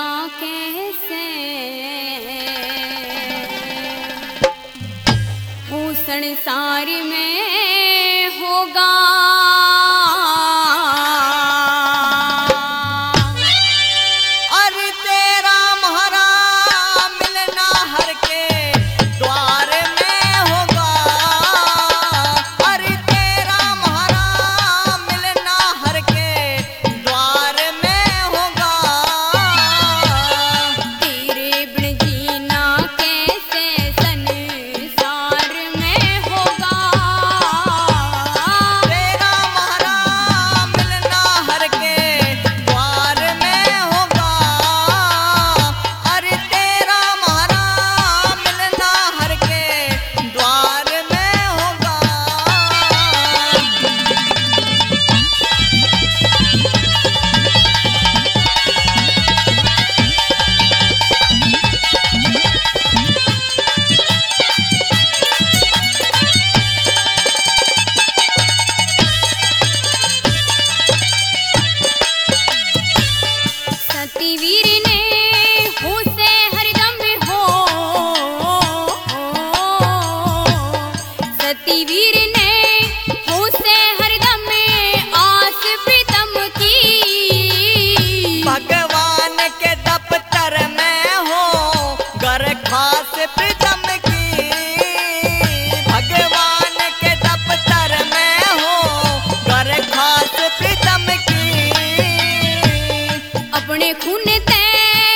कैसे वो संसार में होगा। अरे तेरा महारा मिलना हर के द्वार में होगा। अरे तेरा महारा मिलना हर के द्वार में होगा। तेरे बिन जीना कैसे संसार में होगा। तेरा महारा मिलना हर के द्वार में होगा। अरे तेरा महारा मिलना हर के द्वार में होगा। सतीवीर ने उसे हरदम हो। सतीवीर ने उसे हरदम आस प्रीतम की। भगवान के दफ्तर में हो घर खास प्रीतम की। भगवान के दफ्तर में हो घर खास प्रीतम की। अपने खून ते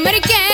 अमर के